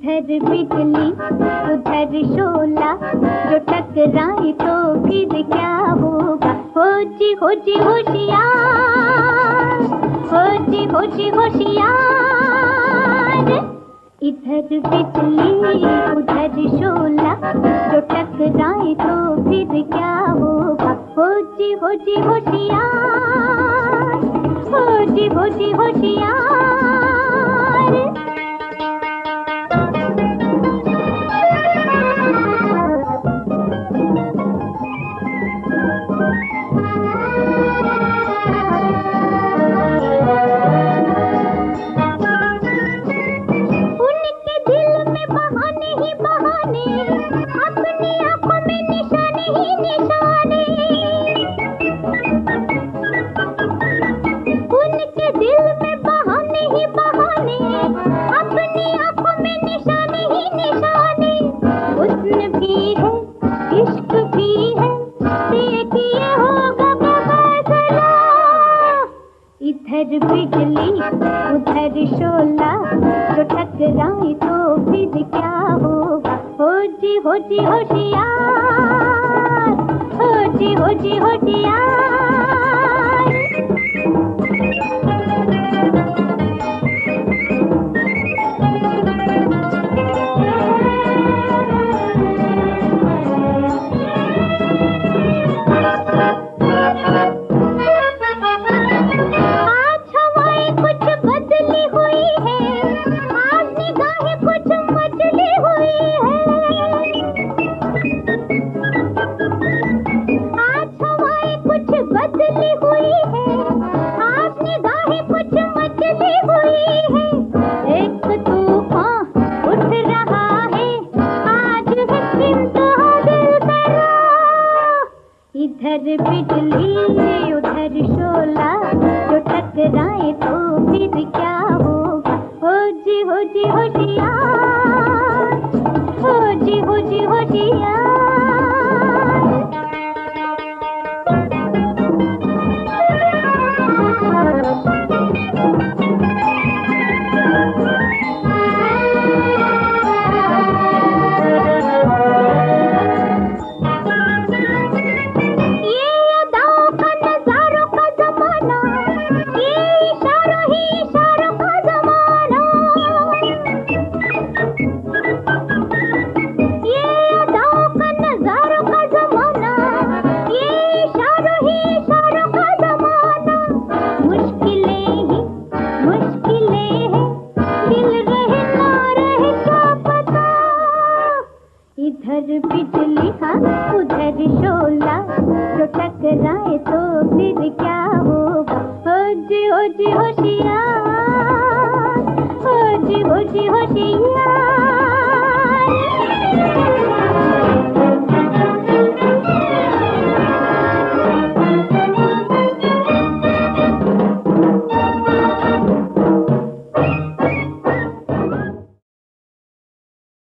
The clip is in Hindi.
इधर बिजली उधर शोला, जो टकराए तो फिर क्या होगा। हो जी होशियार, हो जी होशियार। इधर बिजली उधर शोला, जो टकराए तो फिर क्या होगा। हो जी होशियार, हो जी होशियार। इधर बिजली उधर शोला, जो टकराए तो फिर क्या होगा। हो जी होशियार, हो जी होशियार। इधर बिजली उधर शोला, जो टकराए तो फिर क्या होगा। हो जी होशियार, हो जी होशियार। इधर बिजली उधर शोला, जो टकराए तो फिर क्या होगा। हो जी होशियार, हो जी होशियार।